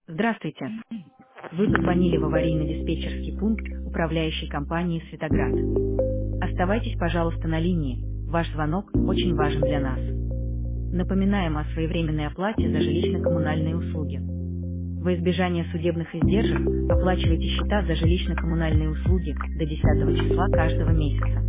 Здравствуйте. Вы позвонили в аварийно-диспетчерский пункт управляющей компании «Светоград». Оставайтесь, пожалуйста, на линии. Ваш звонок очень важен для нас. Напоминаем о своевременной оплате за жилищно-коммунальные услуги. Во избежание судебных издержек оплачивайте счета за жилищно-коммунальные услуги до 10 числа каждого месяца.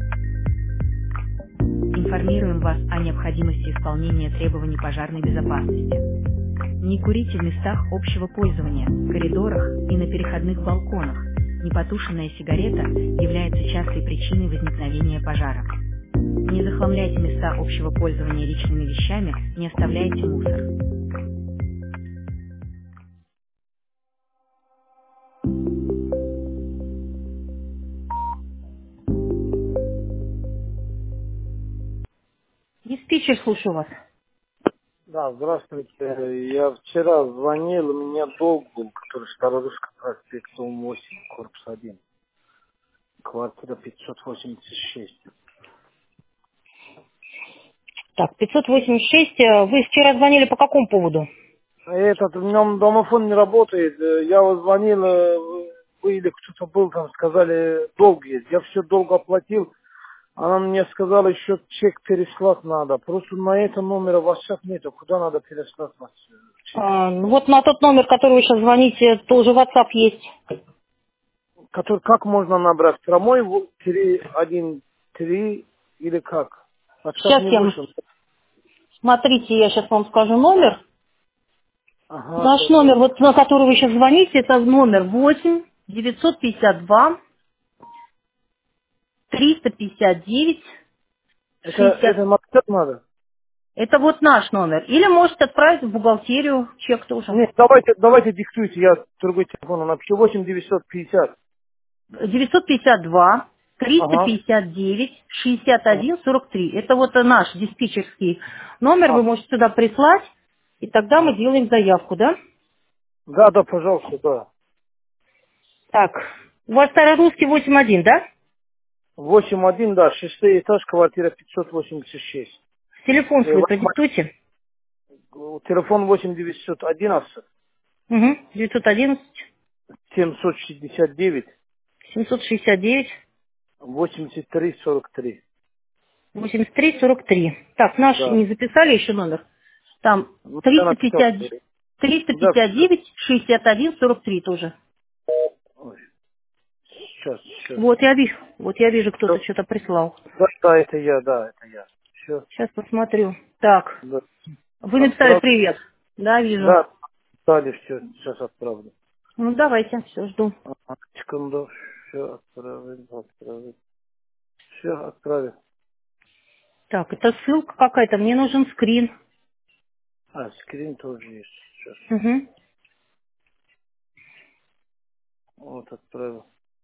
Информируем вас о необходимости исполнения требований пожарной безопасности. Не курите в местах общего пользования, коридорах и на переходных балконах. Непотушенная сигарета является частой причиной возникновения пожара. Не захламляйте места общего пользования личными вещами, не оставляйте мусор. Диспетчер, слушаю вас. Да, здравствуйте. Я вчера звонил, у меня долг был, который Старорусский проспект, дом 8, корпус 1, квартира 586. Так, 586, вы вчера звонили по какому поводу? Этот, у меня домофон не работает. Я вот звонил, вы или кто-то был, там сказали, долг есть. Я все долго оплатил. Она мне сказала, еще чек переслать надо. Просто на этом номере WhatsApp нету. Куда надо переслать вас чек? Ну вот на тот номер, который вы сейчас звоните, тоже WhatsApp есть. Который как можно набрать? Прямой 313 или как? WhatsApp Сейчас не я... вышел. Смотрите, я сейчас вам скажу номер. Ага, Наш номер, пожалуйста. вот на который вы сейчас звоните, это номер 8 952 359 Это 60. WhatsApp надо? Это вот наш номер. Или можете отправить в бухгалтерию чек тоже. Нет, давайте диктуйте, я другой телефон напишу. 8 950. 952 Ага. 359 Ага. 61 43. Это вот наш диспетчерский номер. Вы А, можете туда прислать, и тогда мы ага. делаем заявку, да? Да, да, пожалуйста, да. Так, у вас Старорусский 81, да? 8-1, да, 6 этаж, квартира 586. Телефон свой Вот продиктуйте. телефон 8 911 Угу. 911 769 769 83 43. 83 43. Так, наш Да. не записали еще номер. Там Ну, я написал. 350, Да, все. 359 61 43 тоже. Ой, сейчас. Вот я вижу, кто-то Все. что-то прислал. Да, да, это я, да, это я. Все. Сейчас посмотрю. Так, Да. вы написали Отправь. привет. Да, вижу. Да, дали все, сейчас отправлю. Ну, давайте, все, жду. Ага, секунду, все отправил. Все, отправил. Так, это ссылка какая-то, мне нужен скрин. А, скрин тоже есть сейчас. Угу. Вот, отправил.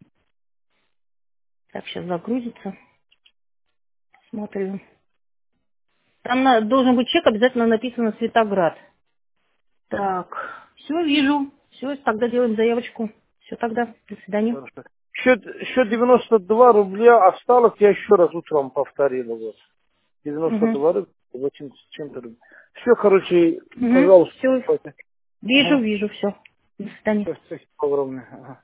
Так, сейчас загрузится. Смотрю. Там должен быть чек, обязательно написано «Светоград». Так, все, вижу. Все, тогда делаем заявочку. Все тогда. До свидания. Хорошо. Еще 92 рубля осталось, я еще раз утром повторил. Вот. Угу. 92 рубля, 80 с чем-то рублей. Все, короче, Угу. пожалуйста. Все. Давайте. Вижу, Ага. вижу, все. До свидания. Спасибо огромное. Ага.